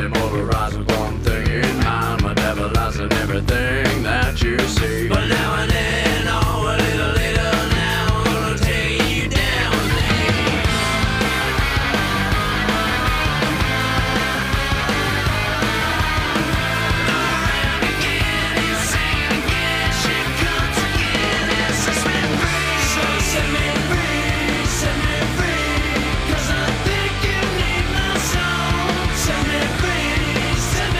immobilized with one thing in mind, metabolizing everything that you see. But now and then, oh, a little later now, I'm gonna take you down with me. Around again, insane again, shit comes again and sets me free. So set me free, set me free, 'cause I think you need my soul. Set me free, set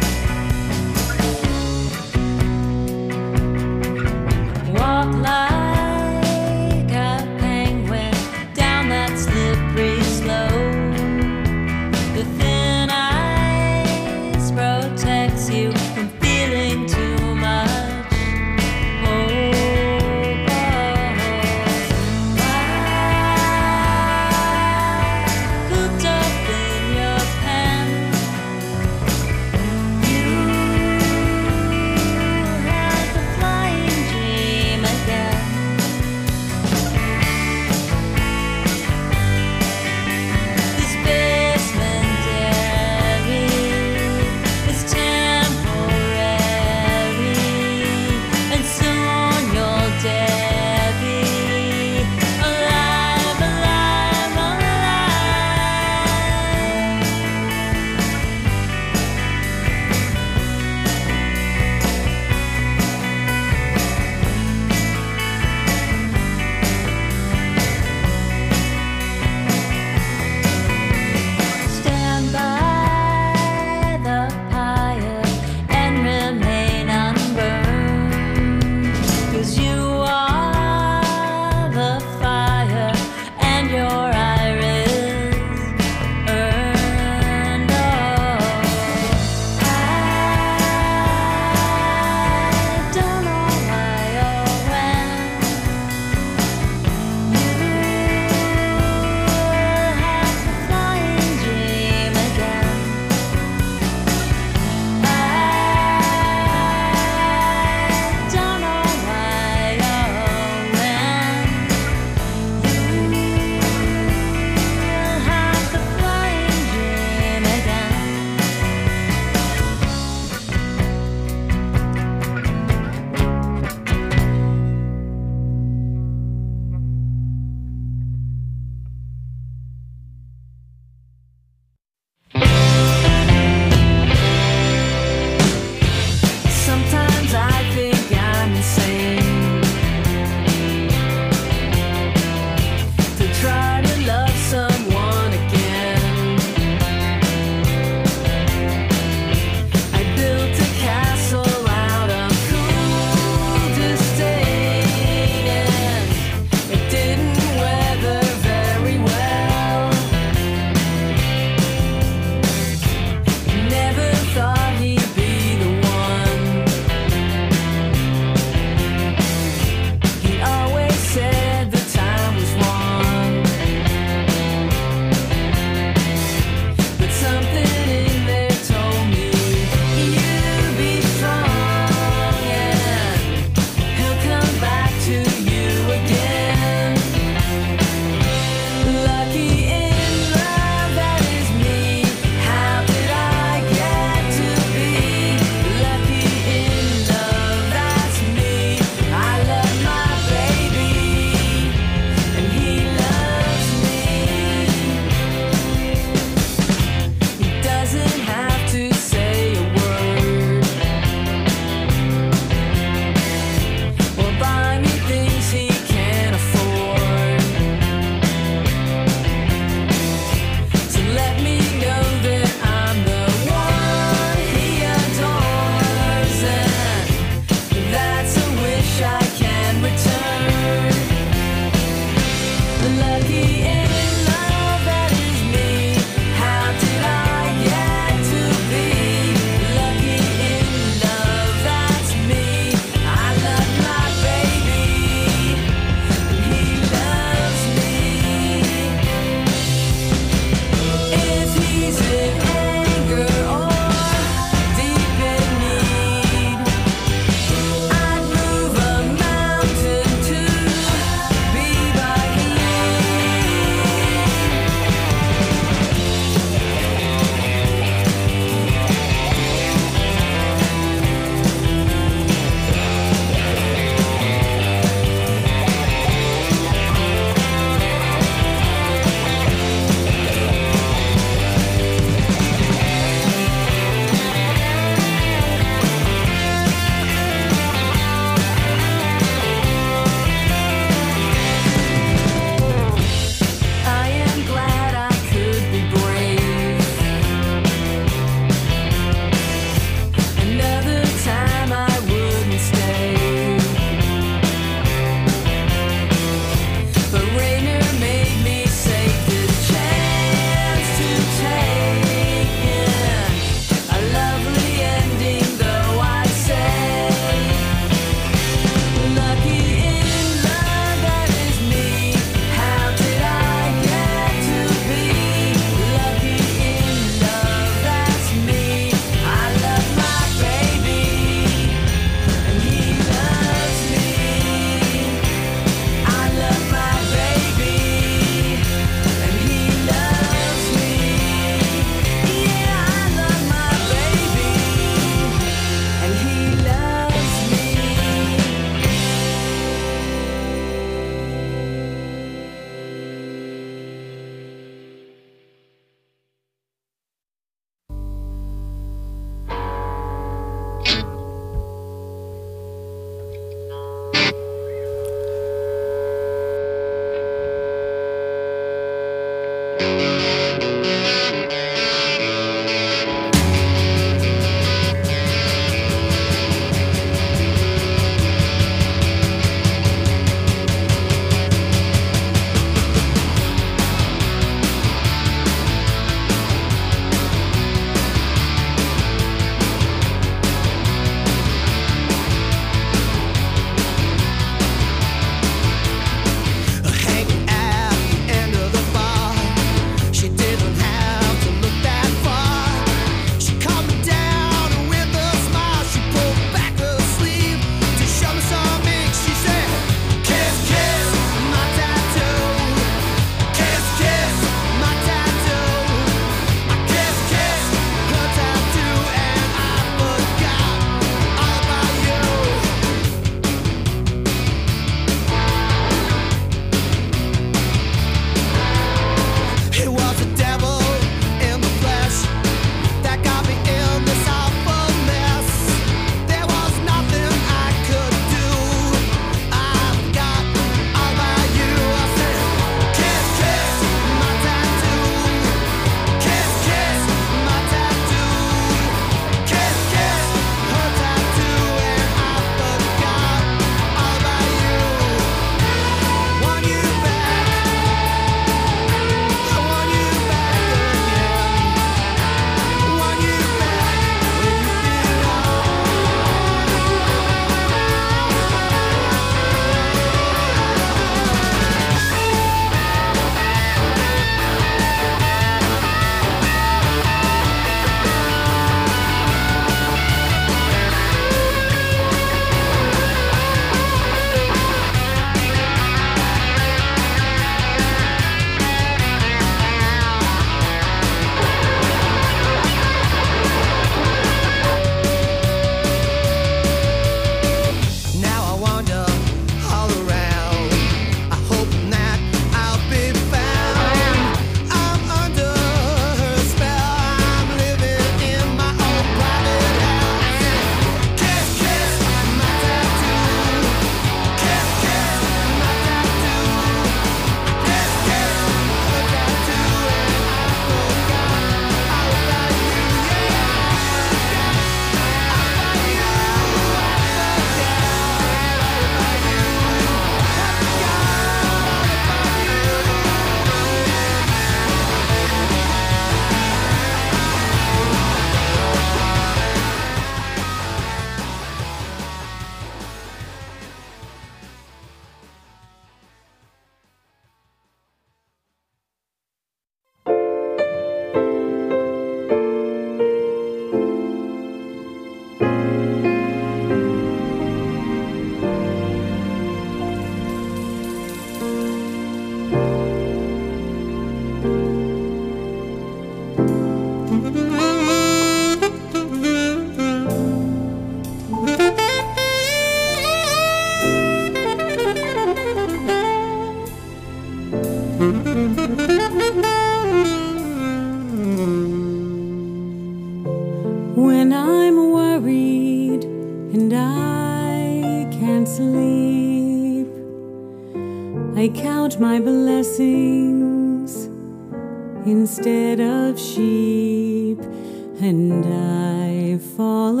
When I'm worried and I can't sleep, I count my blessings instead of sheep, and I fall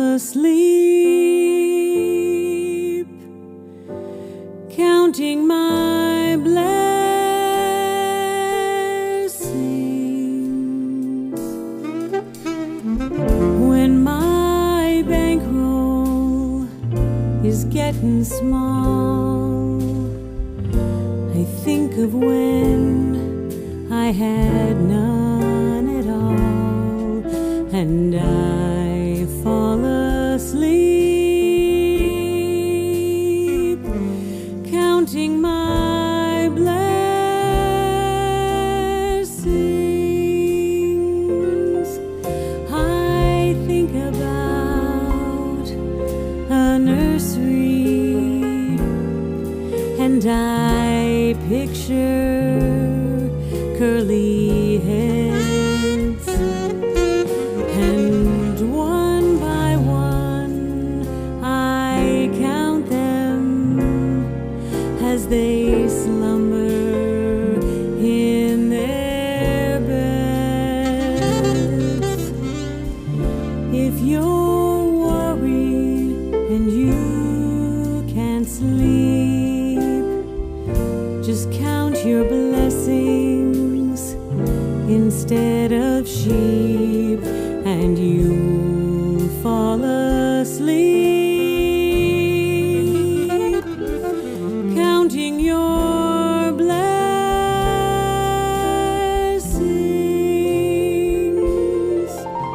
asleep, counting my blessings. When my bankroll is getting small, I think of when I had none at all, and I fall asleep, counting my blessings. I think about a nursery, and I picture curly heads, and one by one I count them as they slumber in their beds. If you're worried and you can't sleep, just count your blessings instead of sheep, and you'll fall asleep, counting your blessings.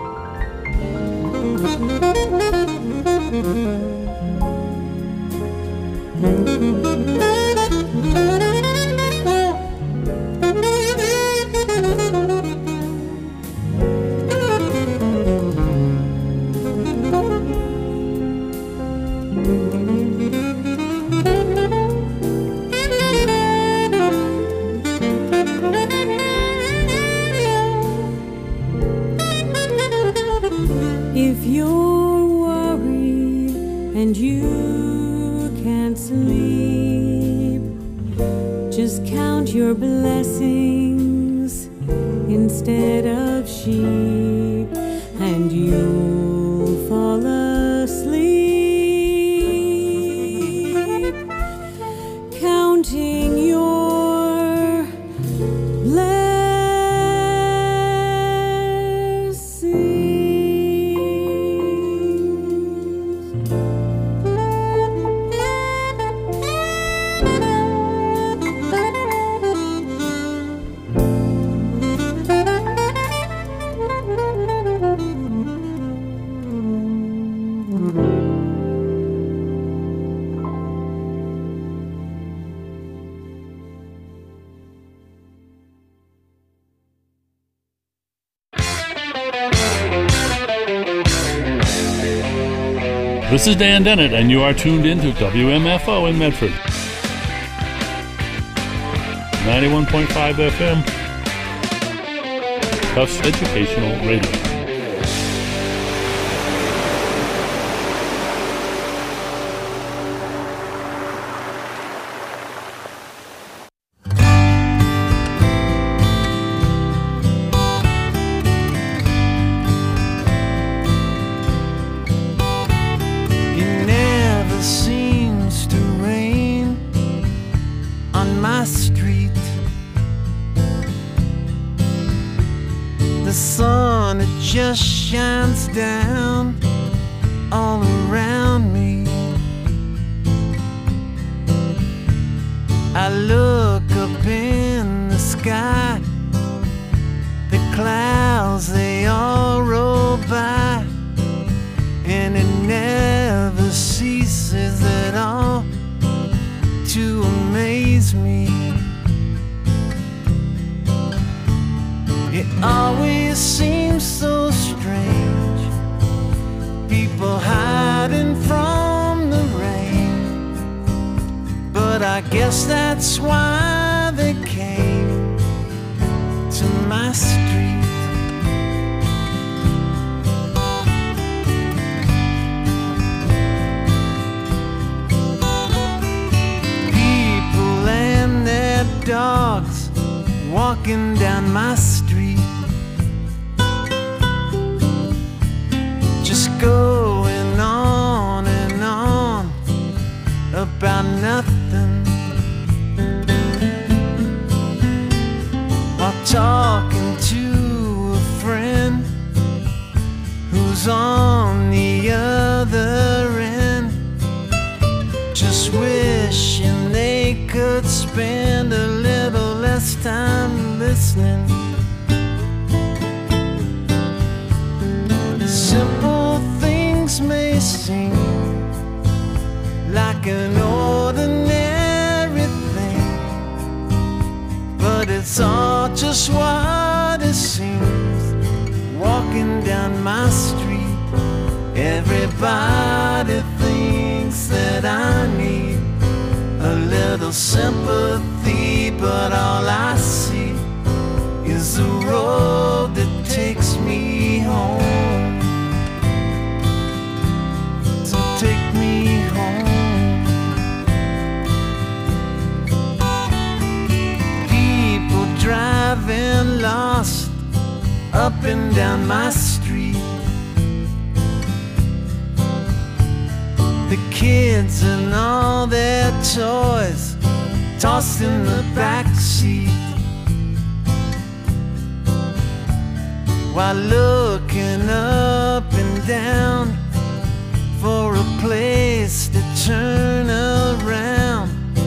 If you're worried and you can't sleep, just count your blessings instead of sheep, and you'll fall asleep, counting your blessings. This is Dan Dennett, and you are tuned in to WMFO in Medford. 91.5 FM. Tufts Educational Radio. Just shines down all around me. I look up in the sky, the clouds they all roll by, and it never ceases at all to amaze me. It always seems so strange, people hiding from the rain, but I guess that's why they came to my street. walking down my street, just going on and on about nothing, while talking to a friend who's on the other end, just wishing they could spend a little less time listening. Simple things may seem like an ordinary thing, but it's all just what it seems. Walking down my street, everybody thinks that I need a little sympathy, but all I see is the road that takes me home. So take me home. People driving lost up and down my street, the kids and all their toys tossed in the back seat, while looking up and down for a place to turn around,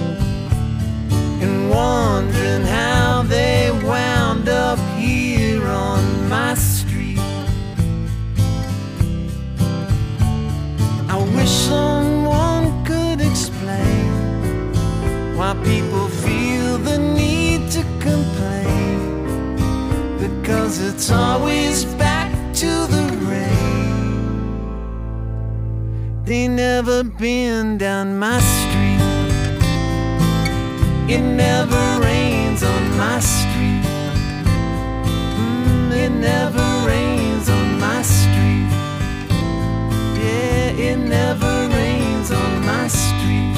and wondering how they wound up here on my street. I wish someone could explain why people feel the need to complain, because it's always back to the rain. They never been down my street, it never rains on my street. It never rains on my street. Yeah, it never rains on my street.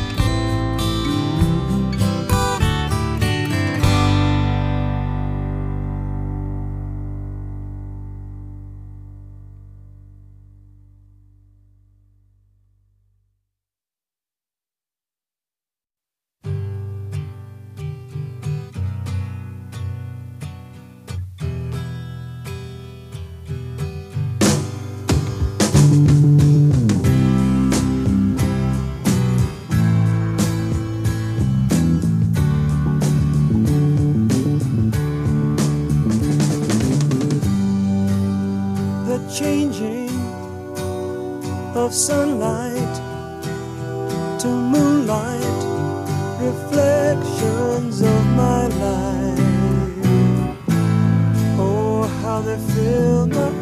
Changing of sunlight to moonlight, reflections of my life. Oh, how they fill my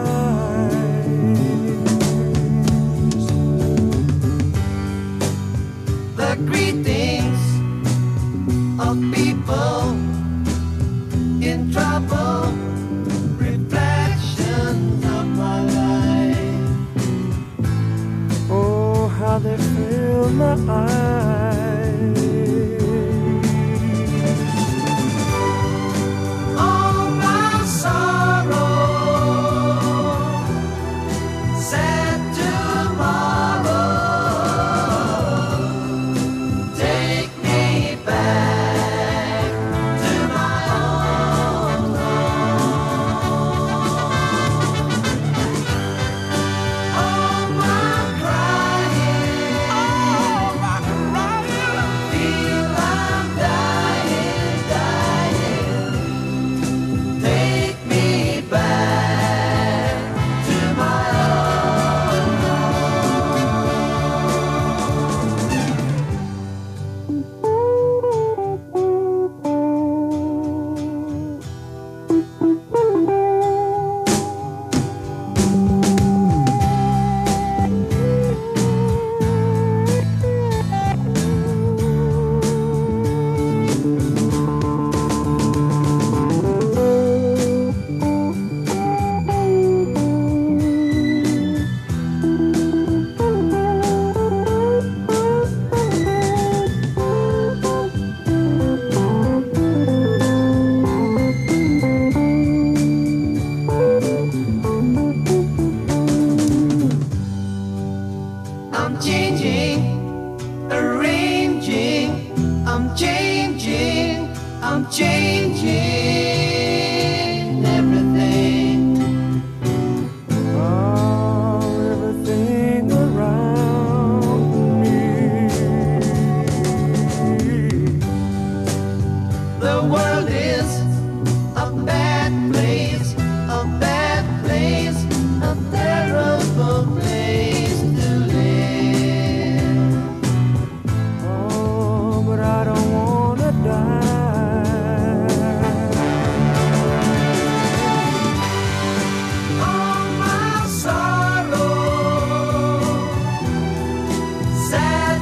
eyes. The greetings of people in trouble, how they fill my eyes. All my sorrow, sad tomorrow, take me back to my own home. All my crying, I'm changing, arranging, I'm changing, I'm changing everything. Oh, everything around me. The world is a bad place, a bad place, a terrible place to live. Oh, but I don't wanna die. All my sorrow, sad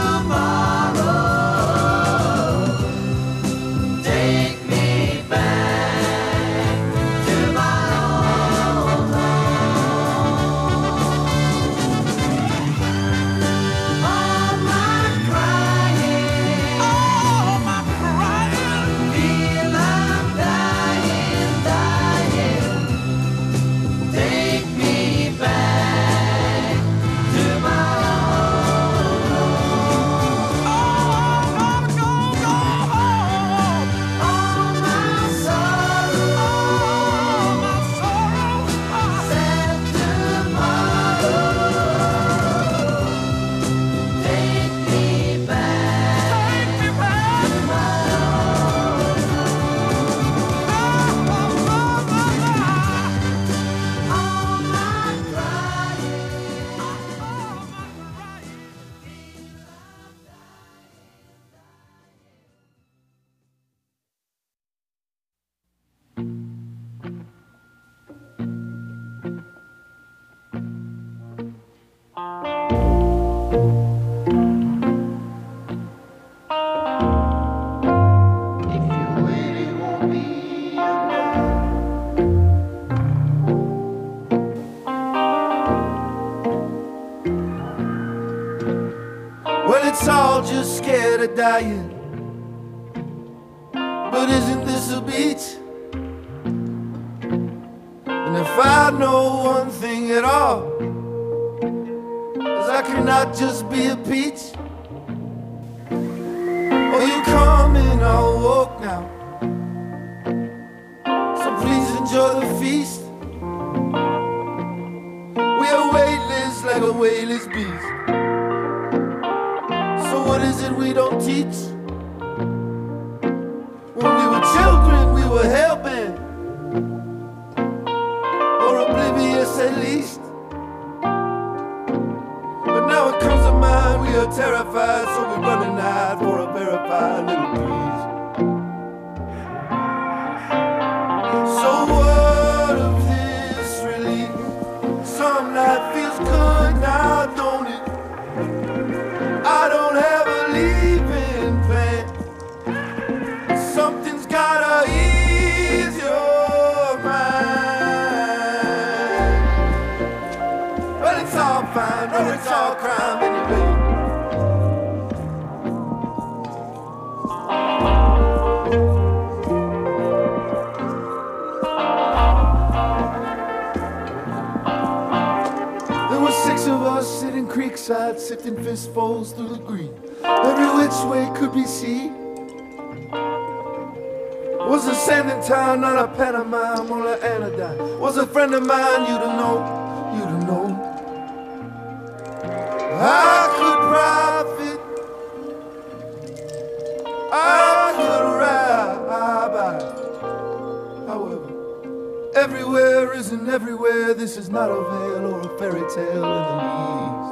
tomorrow, take me back to my old home. All my crying, feel I'm dying, dying. Take me back to my old home. All my sorrow, sad tomorrow. Take me back to my old home. All my crying. If you wait, it won't be Well, it's all just scared of dying. But isn't this a beach? And if I know one thing at all, is I cannot just be a peach. Oh, you come in, I'll walk now. So please enjoy the feast. We are weightless like a weightless beast. So what is it we don't teach? When we were children, we were hell-bent, or oblivious at least. But now it comes to mind, we are terrified, so we're running out for a verified little breeze. So what of this relief? Some night feels good, now don't it? I don't have a leaving plan. Something's gotta ease your mind. Well, it's all fine, no, it's all crime anyway. There were 6 of us sitting creekside, sifting fistfuls through the green. Every which way could be seen. Was a sanding town, not a pantomime, or an anodyne. Was a friend of mine, you'd have known, you'd have known. I could profit, I could rabbi. However, everywhere isn't everywhere. This is not a veil or a fairy tale in the least.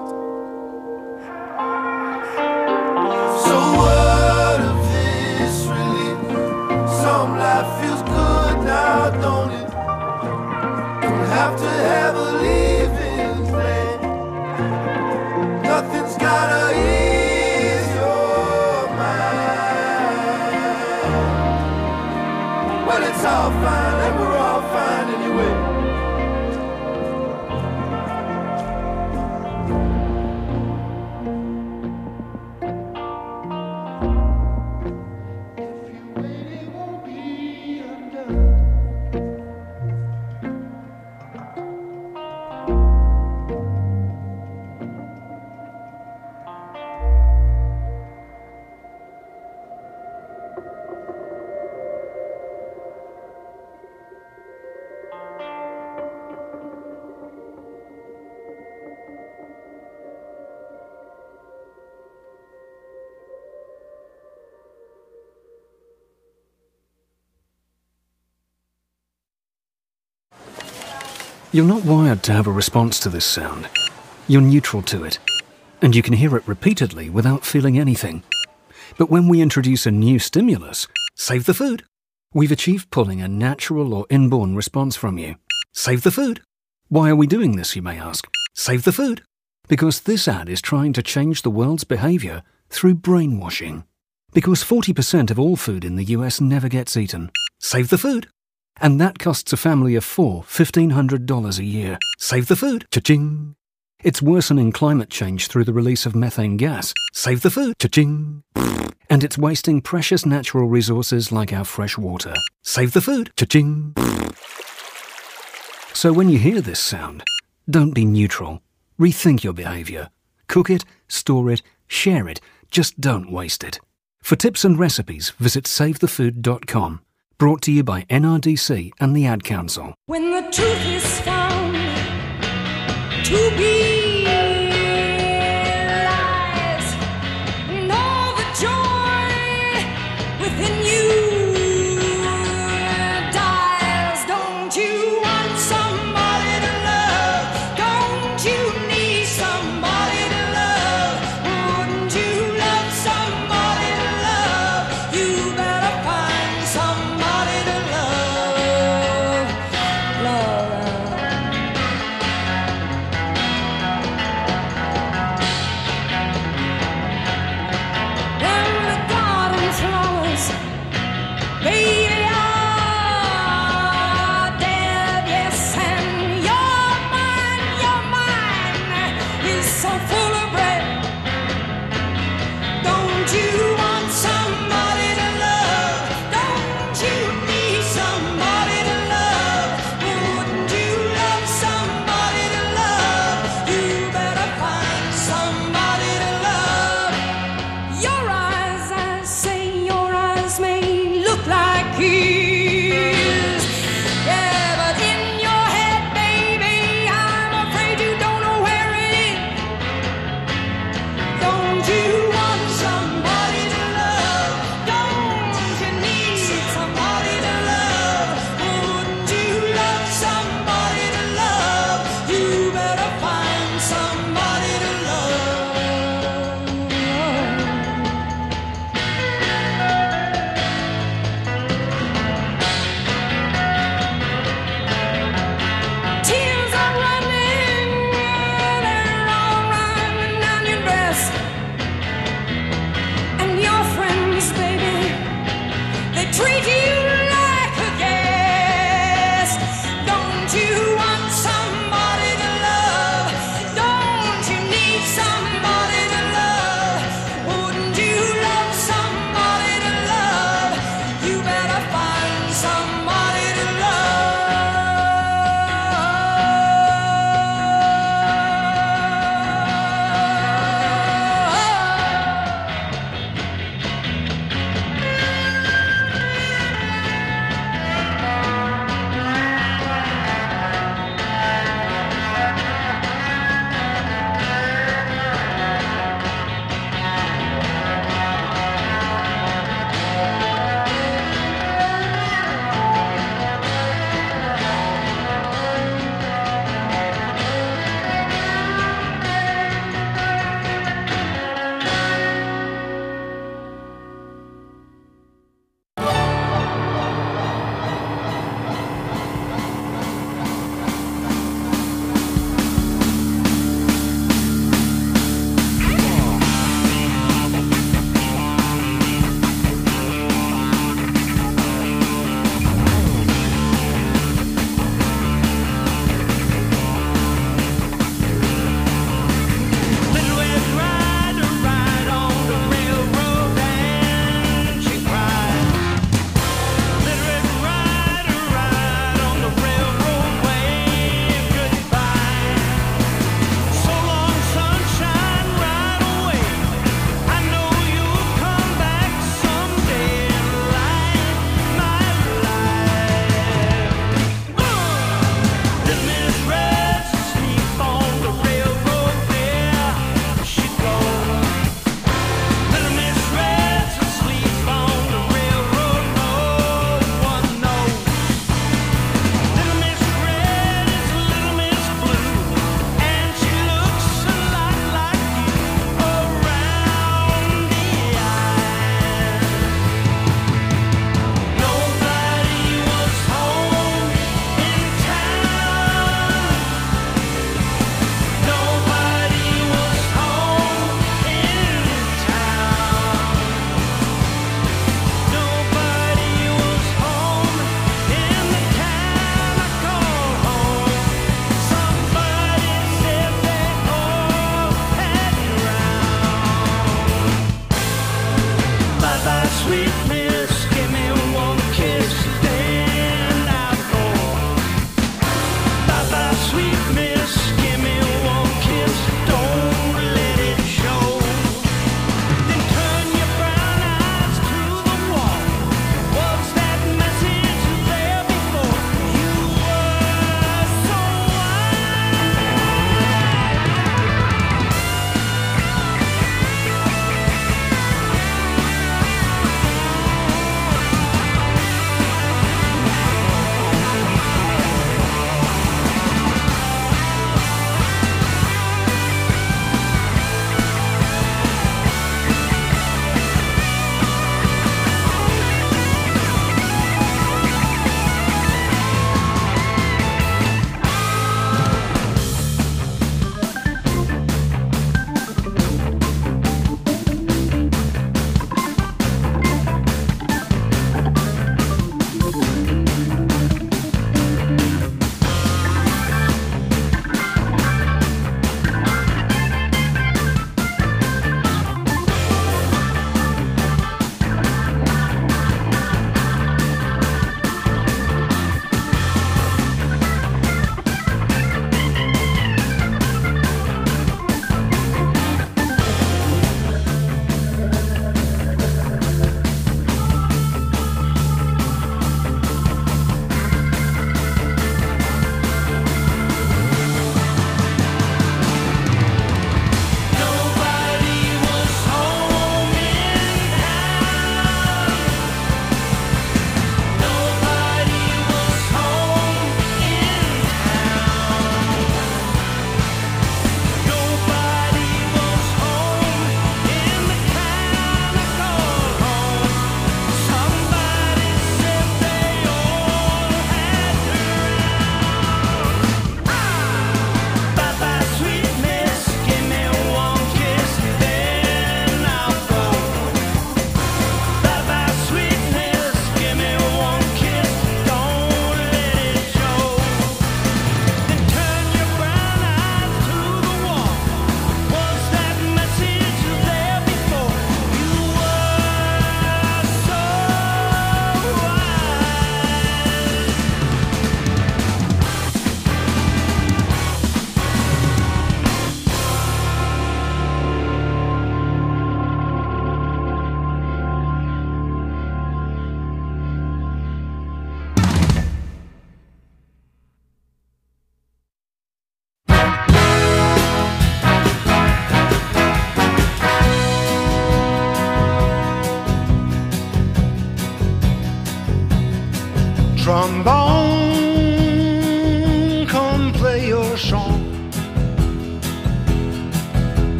So what of this relief? Some life feels good now, don't it? Don't have to have a leaving plan. Nothing's gotta ease your mind. Well, it's all fine and we're all fine anyway. You're not wired to have a response to this sound. You're neutral to it, and you can hear it repeatedly without feeling anything. But when we introduce a new stimulus, save the food, we've achieved pulling a natural or inborn response from you. Save the food. Why are we doing this, you may ask? Save the food. Because this ad is trying to change the world's behavior through brainwashing. Because 40% of all food in the US never gets eaten. Save the food. And that costs a family of 4 $1,500 a year. Save the food. Cha-ching. It's worsening climate change through the release of methane gas. Save the food. Cha-ching. And it's wasting precious natural resources like our fresh water. Save the food. Cha-ching. So when you hear this sound, don't be neutral. Rethink your behavior. Cook it, store it, share it. Just don't waste it. For tips and recipes, visit SaveTheFood.com. Brought to you by NRDC and the Ad Council. When the truth is found to be lies, and all the joy within you dies. Don't you want somebody to love? Don't you need somebody to love? Wouldn't you love somebody to love? You better find somebody to love. Love.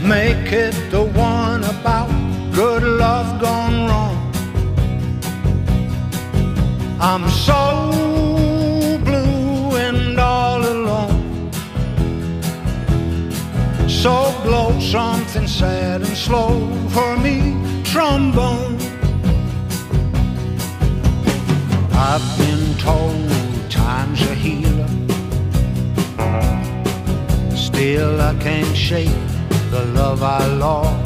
Make it the one about good love gone wrong. I'm so blue and all alone. So blow something sad and slow for me, trombone. I've been told time's a healer. Still I can't shake the love I lost.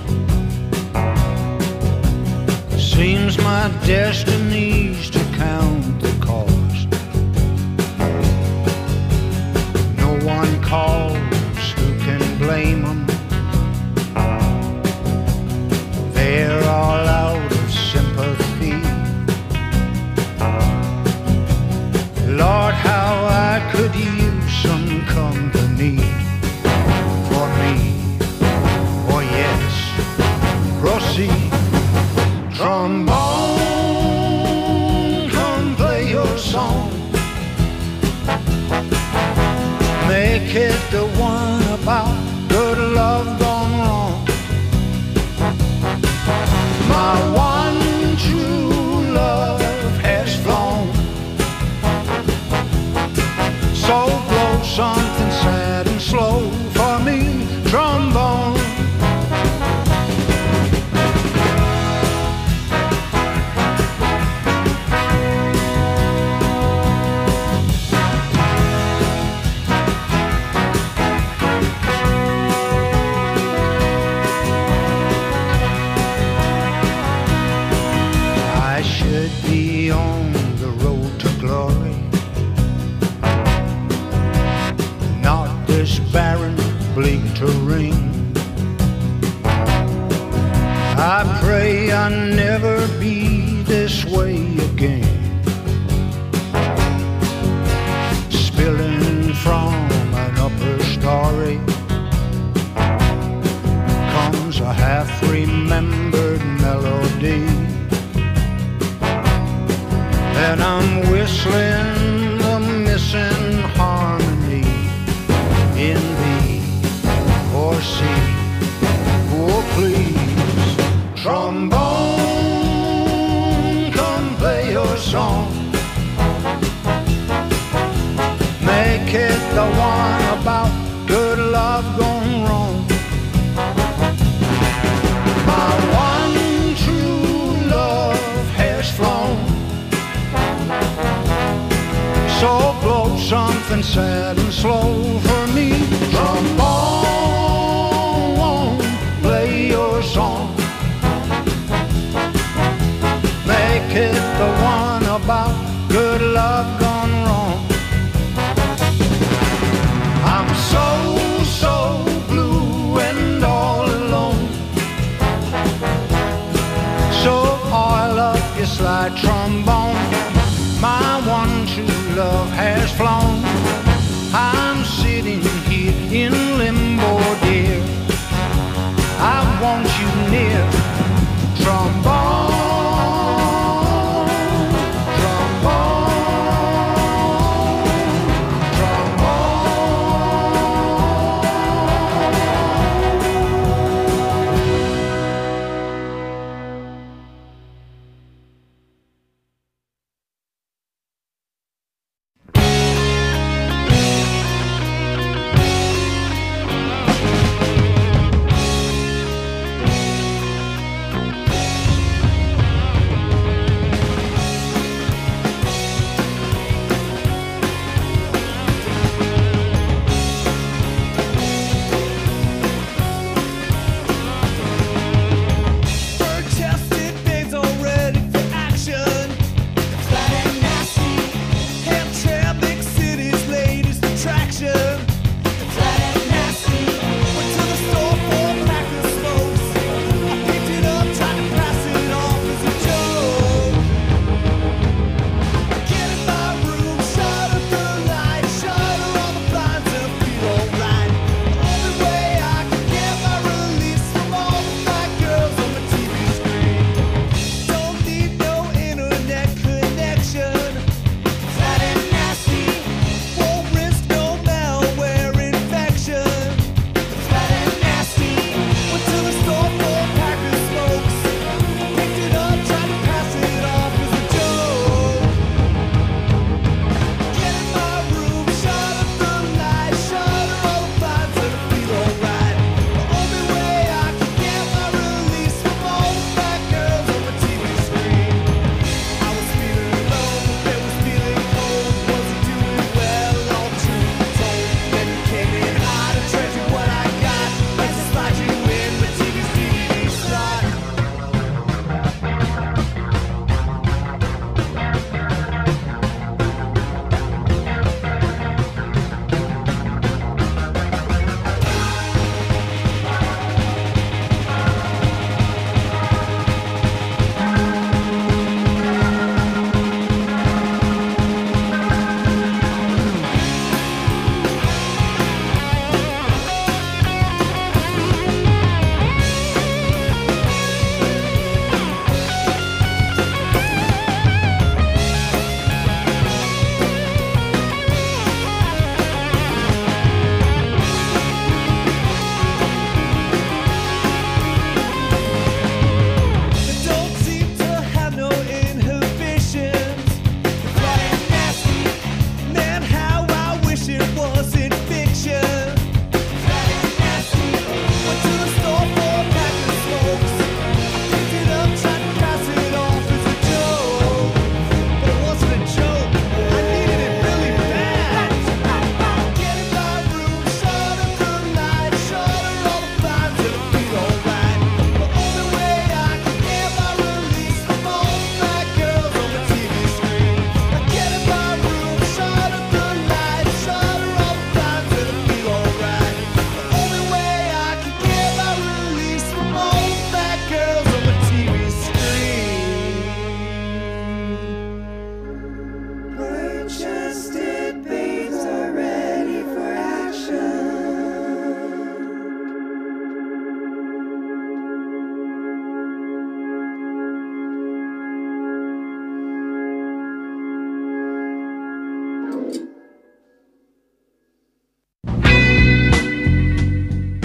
Seems my destiny's to count the cost. No one calls, who can blame them? They're all out of sympathy. Lord, how I could use some company for me. Oh yes, proceed. Trombone, come play your song. Make it the one about good love gone wrong. My one true love has flown. So blow something sad and slow for me, trombone. I should be on the road to glory, not this barren, bleak terrain. I pray I never be this way again. Spilling from an upper story comes a half-remembered melody, and I'm whistling the missing harmony in thee, or see, oh please, trombone, come play your song. Make it the one about good love gone wrong. My one true love has flown. So blow something sad and slow for me, trombone, play your song. Make it the one about good love gone wrong. I'm so, so blue and all alone. So oil up your slide trombone. My one true love has flown. I'm serious.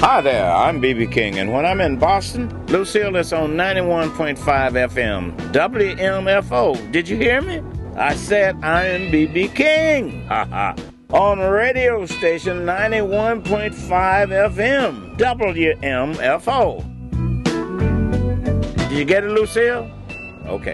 Hi there, I'm B.B. King, and when I'm in Boston, Lucille is on 91.5 FM, WMFO. Did you hear me? I said I am B.B. King. Ha ha. On radio station 91.5 FM, WMFO. Did you get it, Lucille? Okay.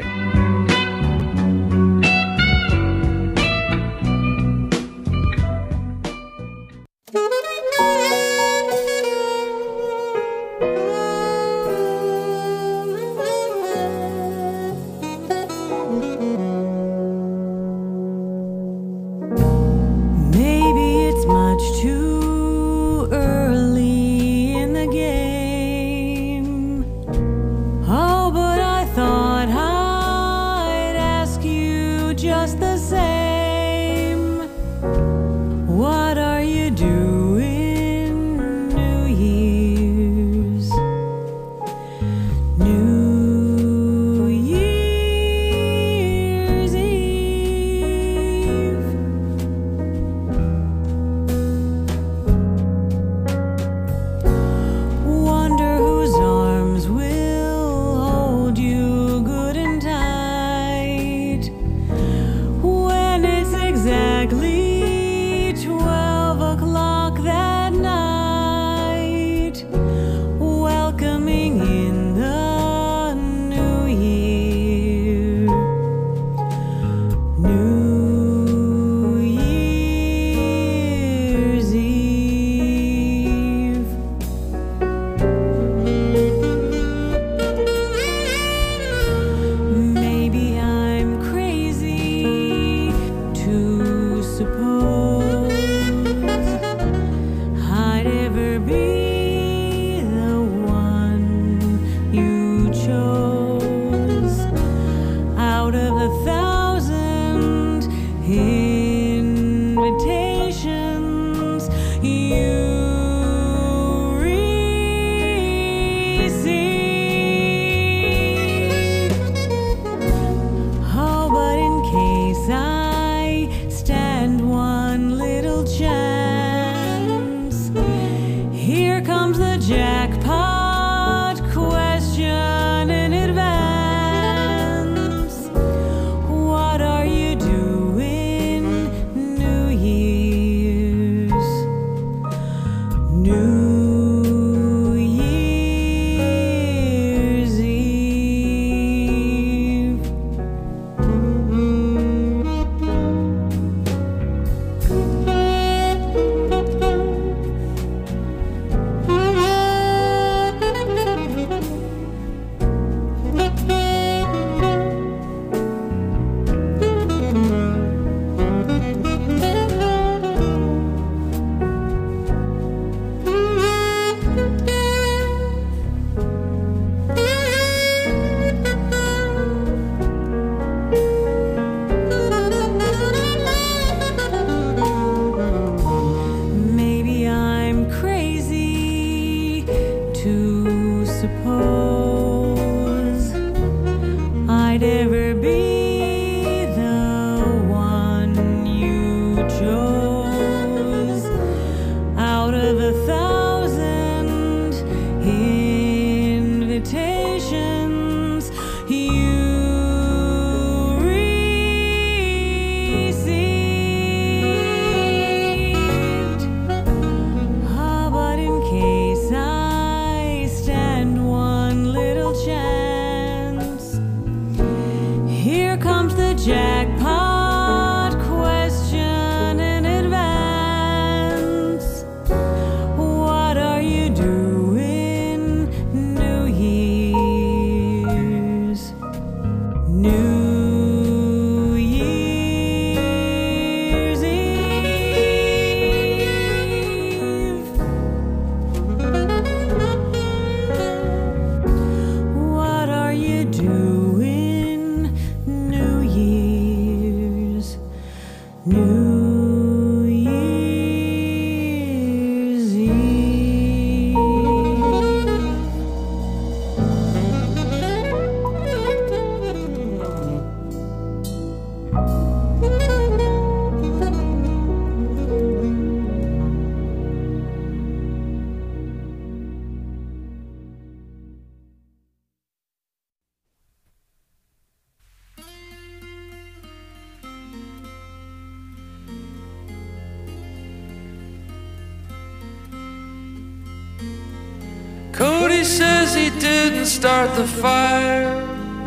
he didn't start the fire.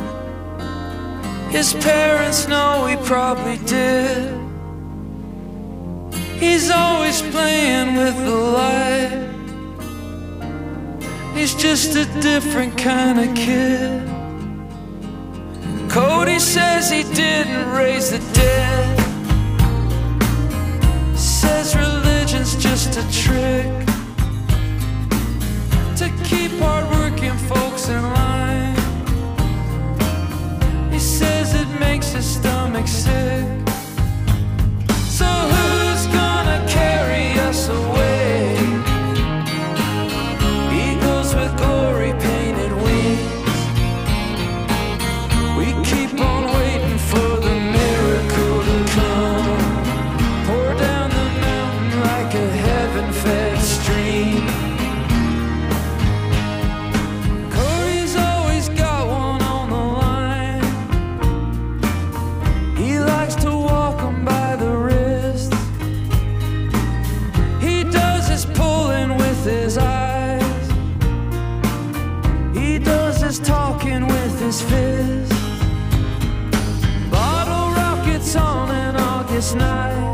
His parents know he probably did. He's always playing with the light. He's just a different kind of kid. Cody says he didn't raise the dead. Says religion's just a trick to keep hard-working folks in line. He says it makes his stomach sick. So who's gonna carry us away? Eagles with glory painted wings. We keep on waiting for the miracle to come. Pour down the mountain like a heaven-fed stream. Corey's always got one on the line. He likes to walk 'em by the wrist. He does his pulling with his eyes. He does his talking with his fist. Bottle rockets on an August night.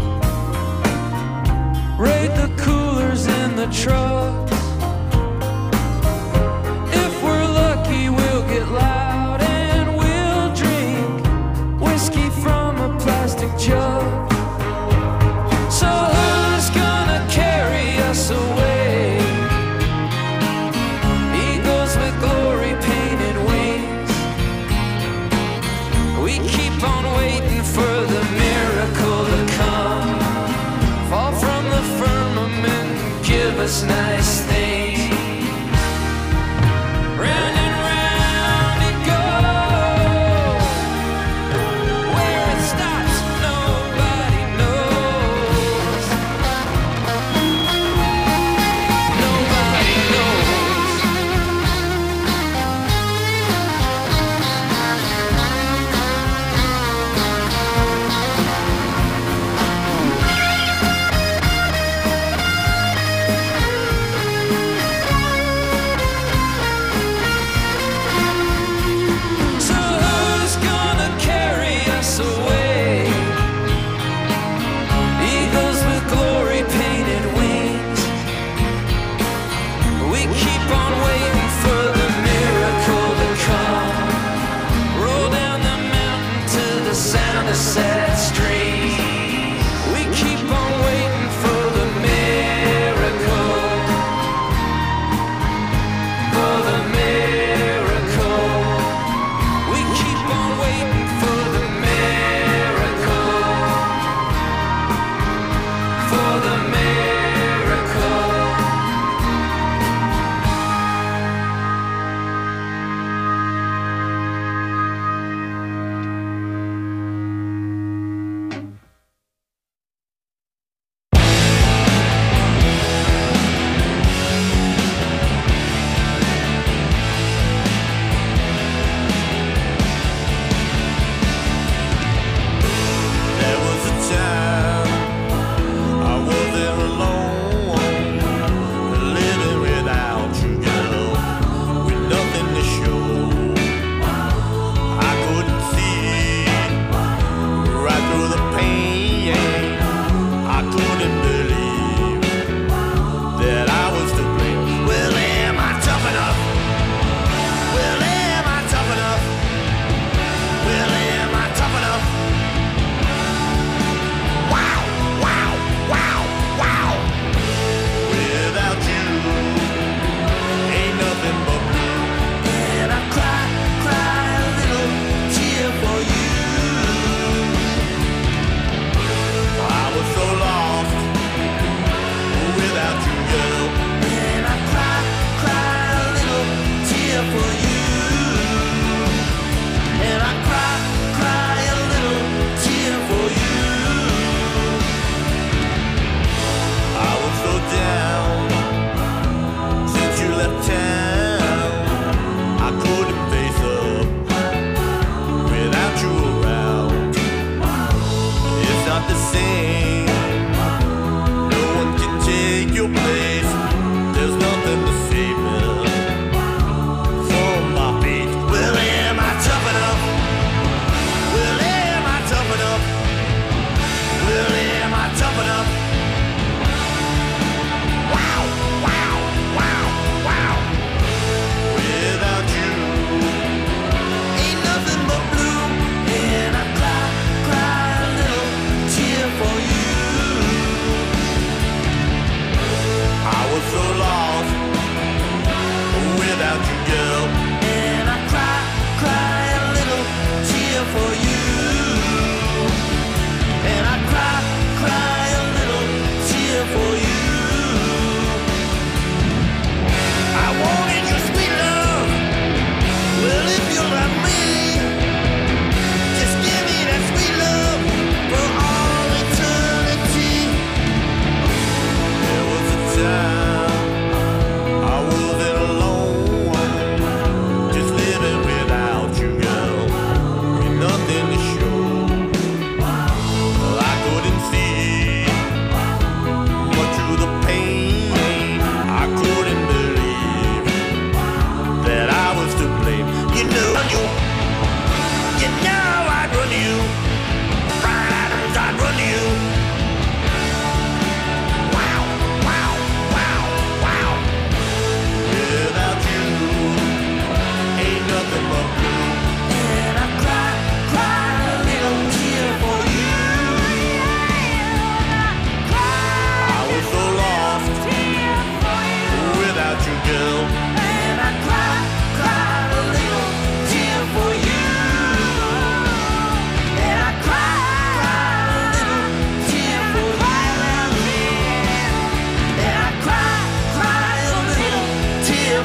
Raid the coolers in the trucks. If we're lucky, we'll get loud and we'll drink whiskey from a plastic jug. So who's gonna carry us away? Eagles with glory painted wings. We keep on waiting for the miracle to come. Fall from the firmament and give us nice things. Round and round it goes. Where it stops, nobody knows. Nobody knows.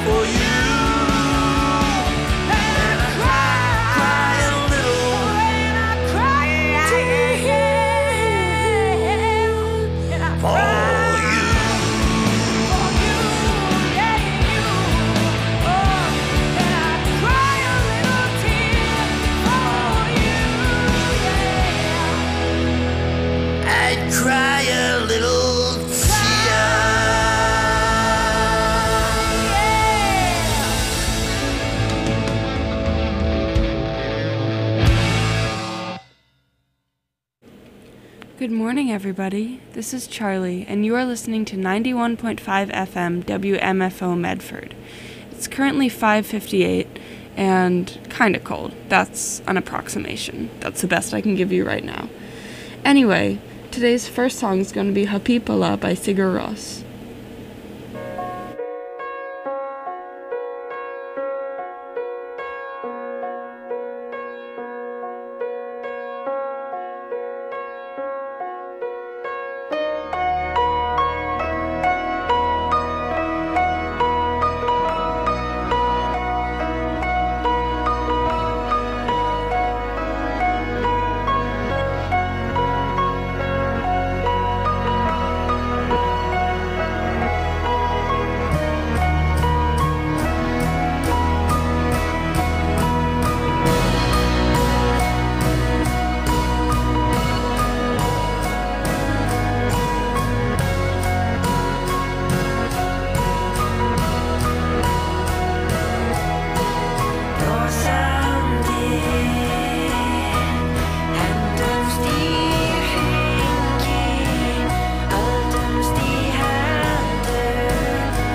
for you. And I cry a little for you. I'd cry a little tear. Good morning, everybody. This is Charlie, and you are listening to 91.5 FM WMFO Medford. It's currently 5:58 and kind of cold. That's an approximation. That's the best I can give you right now. Anyway, today's first song is going to be Hapipala by Sigur Rós.